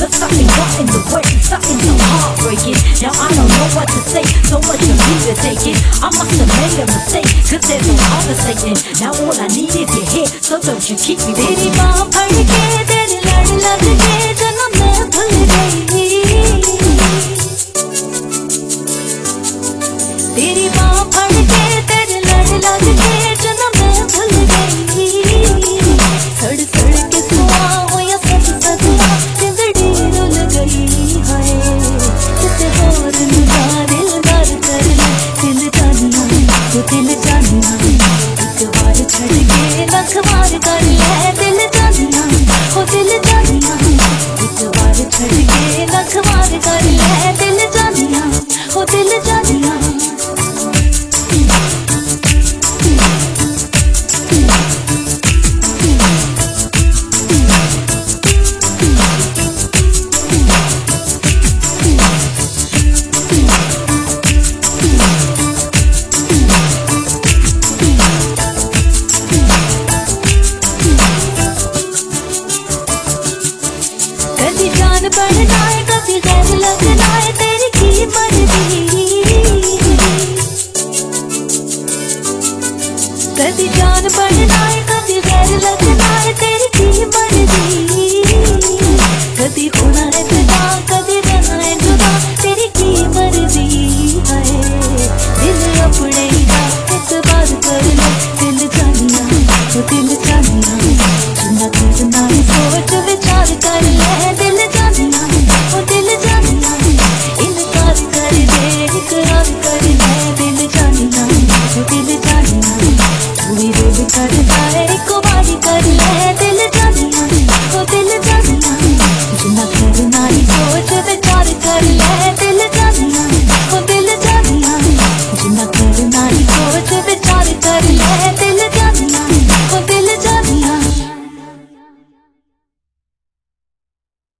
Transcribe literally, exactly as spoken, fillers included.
but something got in the way, something so heartbreaking. Now I don't know what to say, so much of me to take it. I must have made a mistake, cause there's no conversation. Now all I need is your hair, so don't you keep me waiting. तेरी बाँह फड़ के तेरे लड़ लग के जन्म मैं भूल गई। तेरी बाँह फड़ के तेरे लड़ लग के जन्म मैं भूल गई। सड़ सड़ के सुआ हो या सच सच जिंदड़ी रुल गई है। किसे और निभा दिलदार कर ले दिल जानिया वो दिल जानिया। एक बार छड़ के लख मार कर ले दिल जानिया वो दिल जानिया। एक बार छड़ के लख मार कर ले दिल जानिया वो दिल जानिया। कभी जान पड़ना है कभी गैर लगना है तेरी की मर्जी। कभी जान पड़ना है कभी गैर लगना है तेरी की मर्जी।